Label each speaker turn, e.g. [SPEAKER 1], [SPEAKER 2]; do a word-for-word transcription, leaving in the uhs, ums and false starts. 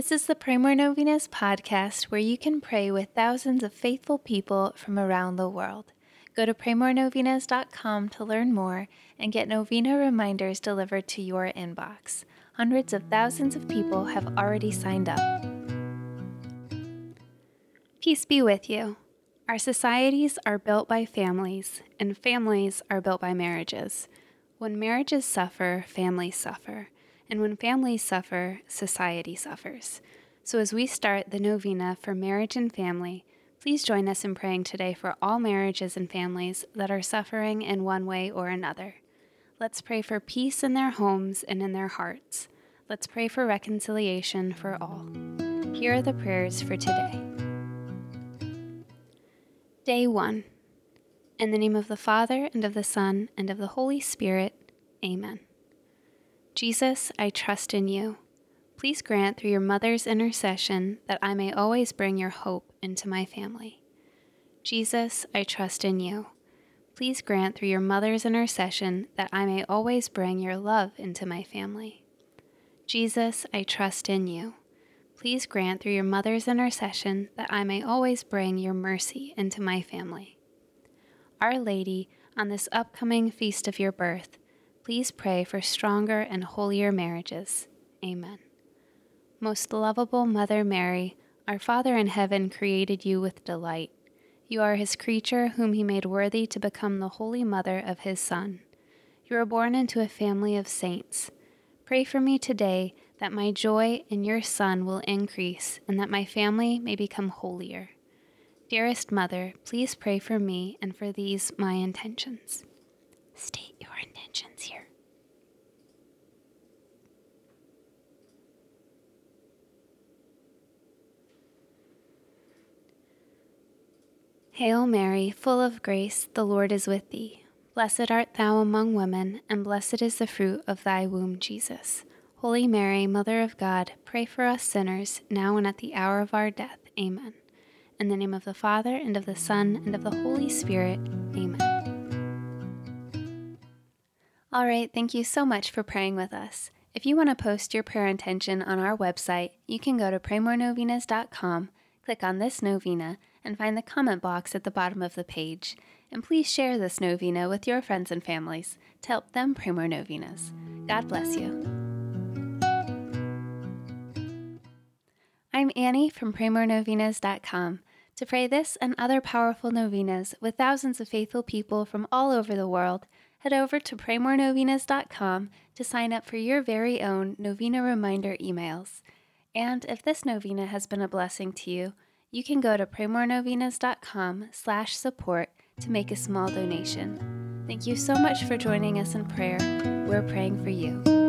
[SPEAKER 1] This is the Pray More Novenas podcast where you can pray with thousands of faithful people from around the world. Go to pray more novenas dot com to learn more and get novena reminders delivered to your inbox. Hundreds of thousands of people have already signed up. Peace be with you. Our societies are built by families, and families are built by marriages. When marriages suffer, families suffer. And when families suffer, society suffers. So as we start the novena for marriage and family, please join us in praying today for all marriages and families that are suffering in one way or another. Let's pray for peace in their homes and in their hearts. Let's pray for reconciliation for all. Here are the prayers for today. Day one. In the name of the Father, and of the Son, and of the Holy Spirit. Amen. Jesus, I trust in you. Please grant through your mother's intercession that I may always bring your hope into my family. Jesus, I trust in you. Please grant through your mother's intercession that I may always bring your love into my family. Jesus, I trust in you. Please grant through your mother's intercession that I may always bring your mercy into my family. Our Lady, on this upcoming feast of your birth, please pray for stronger and holier marriages. Amen. Most lovable Mother Mary, our Father in heaven created you with delight. You are his creature whom he made worthy to become the holy mother of his Son. You are born into a family of saints. Pray for me today that my joy in your Son will increase and that my family may become holier. Dearest Mother, please pray for me and for these my intentions. State your intentions here. Hail Mary, full of grace, the Lord is with thee. Blessed art thou among women, and blessed is the fruit of thy womb, Jesus. Holy Mary, Mother of God, pray for us sinners, now and at the hour of our death. Amen. In the name of the Father, and of the Son, and of the Holy Spirit. Amen. All right, thank you so much for praying with us. If you want to post your prayer intention on our website, you can go to pray more novenas dot com, click on this novena, and find the comment box at the bottom of the page. And please share this novena with your friends and families to help them pray more novenas. God bless you. I'm Annie from pray more novenas dot com. To pray this and other powerful novenas with thousands of faithful people from all over the world, head over to pray more novenas dot com to sign up for your very own novena reminder emails. And if this novena has been a blessing to you, you can go to pray more novenas dot com slash support to make a small donation. Thank you so much for joining us in prayer. We're praying for you.